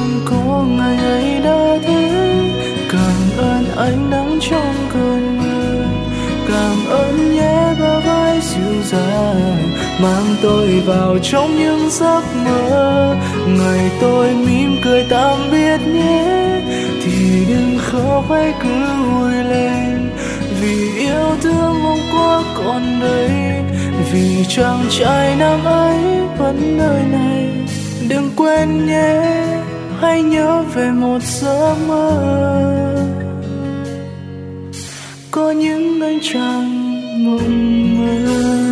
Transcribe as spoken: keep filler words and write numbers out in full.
có ngày ấy đã thế. Cảm ơn ánh nắng trong cơn mưa, cảm ơn nhé bờ vai dịu dàng mang tôi vào trong những giấc mơ. Ngày tôi mỉm cười tạm biệt nhé thì đừng khóc hãy cứ vui lên, vì yêu thương mong qua còn đây, vì chàng trai nam ấy vẫn nơi này. Đừng quên nhé, hãy nhớ về một giấc mơ có những ánh trăng mộng mơ.